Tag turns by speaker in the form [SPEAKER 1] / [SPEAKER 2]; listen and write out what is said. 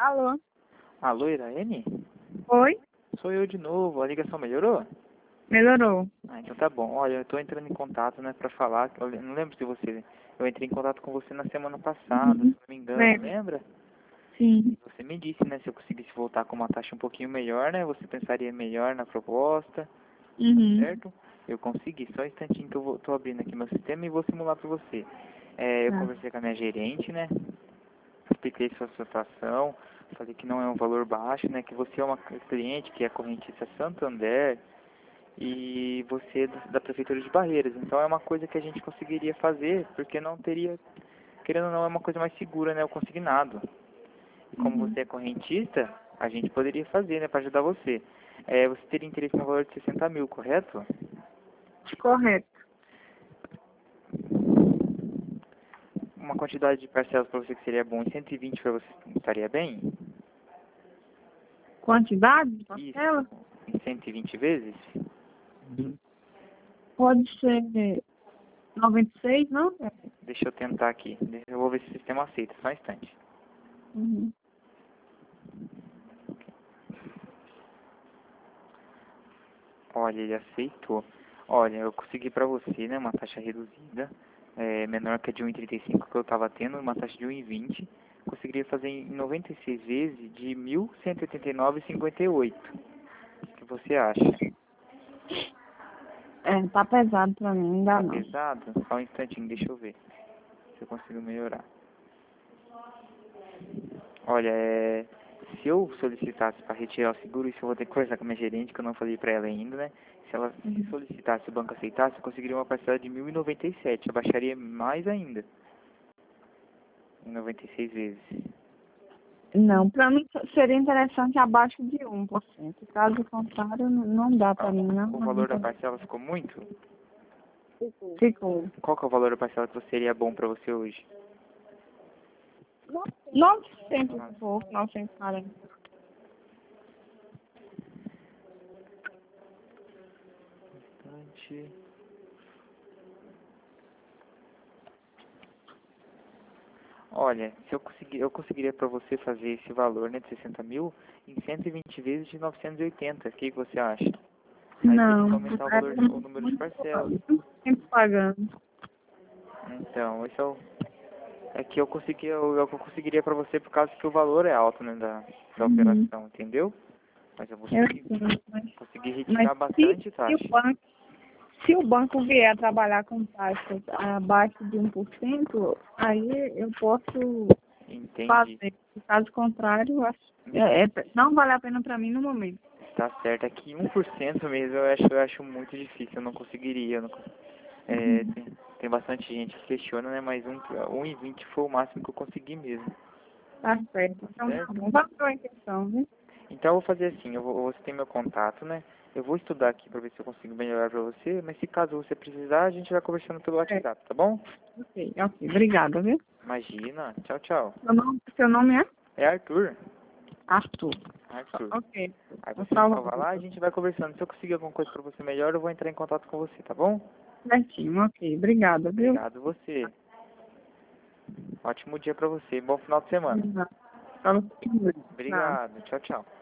[SPEAKER 1] Alô?
[SPEAKER 2] Alô, Irene?
[SPEAKER 1] Oi?
[SPEAKER 2] Sou eu de novo. A ligação melhorou?
[SPEAKER 1] Melhorou.
[SPEAKER 2] Ah, então tá bom. Olha, eu tô entrando em contato, né, pra falar. Eu não lembro se você... Eu entrei em contato com você na semana passada, se
[SPEAKER 1] Uhum.
[SPEAKER 2] não me engano,
[SPEAKER 1] Lembro.
[SPEAKER 2] lembra?
[SPEAKER 1] Sim.
[SPEAKER 2] Você me disse, né, se eu conseguisse voltar com uma taxa um pouquinho melhor, né, você pensaria melhor na proposta,
[SPEAKER 1] Uhum.
[SPEAKER 2] certo? Eu consegui. Só um instantinho que tô abrindo aqui meu sistema e vou simular pra você. Eu
[SPEAKER 1] Tá.
[SPEAKER 2] conversei com a minha gerente, né, expliquei sua situação, falei que não é um valor baixo, né, que você é uma cliente que é correntista Santander e você é da Prefeitura de Barreiras. Então é uma coisa que a gente conseguiria fazer, porque não teria, querendo ou não, é uma coisa mais segura, né, o consignado. E como
[SPEAKER 1] Uhum.
[SPEAKER 2] você é correntista, a gente poderia fazer, né, para ajudar você. Você teria interesse no valor de 60 mil, correto?
[SPEAKER 1] Correto.
[SPEAKER 2] Uma quantidade de parcelas para você que seria bom, 120 para você estaria bem?
[SPEAKER 1] Quantidade de
[SPEAKER 2] Isso,
[SPEAKER 1] parcela?
[SPEAKER 2] em 120 vezes?
[SPEAKER 1] Pode ser 96, não?
[SPEAKER 2] Deixa eu tentar aqui. Eu vou ver se o sistema aceita, só um instante.
[SPEAKER 1] Uhum.
[SPEAKER 2] Olha, ele aceitou. Olha, eu consegui pra você, né, uma taxa reduzida, menor que a de 1,35 que eu tava tendo, uma taxa de 1,20. Conseguiria fazer em 96 vezes de 1.189,58. O que você acha?
[SPEAKER 1] Tá pesado pra mim, ainda
[SPEAKER 2] Tá
[SPEAKER 1] não.
[SPEAKER 2] pesado? Só um instantinho, deixa eu ver se eu consigo melhorar. Olha, se eu solicitasse para retirar o seguro, isso eu vou ter que conversar com a minha gerente, que eu não falei para ela ainda, né? Se ela se
[SPEAKER 1] Uhum.
[SPEAKER 2] solicitasse, o banco aceitasse, eu conseguiria uma parcela de 1.097. Eu baixaria mais ainda, em 96 vezes.
[SPEAKER 1] Não, pra mim seria interessante abaixo de 1%. Caso contrário, não dá pra mim, não.
[SPEAKER 2] O valor da parcela ficou muito?
[SPEAKER 1] Ficou.
[SPEAKER 2] Qual que é o valor da parcela que seria bom para você hoje?
[SPEAKER 1] 900 e pouco, 940.
[SPEAKER 2] Bastante. Olha, se eu conseguiria para você fazer esse valor, né, de 60 mil, em 120 vezes de 980. O que você acha? Aí teria
[SPEAKER 1] Não,
[SPEAKER 2] que aumentar o número de parcelas.
[SPEAKER 1] muito tempo pagando.
[SPEAKER 2] Então, esse é que eu conseguiria para você por causa que o valor é alto, né, da
[SPEAKER 1] Uhum.
[SPEAKER 2] operação, entendeu? Mas eu vou
[SPEAKER 1] Eu sei,
[SPEAKER 2] conseguir
[SPEAKER 1] mas
[SPEAKER 2] retirar bastante taxa.
[SPEAKER 1] se o banco vier trabalhar com taxas abaixo de 1%, aí eu posso
[SPEAKER 2] Entendi.
[SPEAKER 1] fazer. Caso contrário, eu acho, não vale a pena para mim no momento.
[SPEAKER 2] Tá certo. Aqui 1% mesmo eu acho muito difícil, eu não conseguiria. Eu não,
[SPEAKER 1] Uhum.
[SPEAKER 2] tem bastante gente que questiona, né, mas 1,20 foi o máximo que eu consegui mesmo.
[SPEAKER 1] Tá certo.
[SPEAKER 2] Tá
[SPEAKER 1] Então tá
[SPEAKER 2] certo?
[SPEAKER 1] bom. Vamos para a intenção, viu?
[SPEAKER 2] Então eu vou fazer assim, você tem meu contato, né? Eu vou estudar aqui para ver se eu consigo melhorar para você, mas se caso você precisar, a gente vai conversando pelo
[SPEAKER 1] É,
[SPEAKER 2] WhatsApp, tá bom?
[SPEAKER 1] ok. Obrigada, viu?
[SPEAKER 2] Imagina. Tchau, tchau.
[SPEAKER 1] Seu nome é?
[SPEAKER 2] É Arthur.
[SPEAKER 1] Arthur.
[SPEAKER 2] Arthur.
[SPEAKER 1] Ok.
[SPEAKER 2] Aí
[SPEAKER 1] Vou
[SPEAKER 2] você me
[SPEAKER 1] salvar.
[SPEAKER 2] salva lá e a gente vai conversando. Se eu conseguir alguma coisa para você melhor, eu vou entrar em contato com você, tá bom?
[SPEAKER 1] Certinho, ok. Obrigada, viu?
[SPEAKER 2] Obrigado você. Ótimo dia para você. Bom final de semana.
[SPEAKER 1] Obrigada. Pra você também. Tchau.
[SPEAKER 2] Obrigado. Tchau, tchau.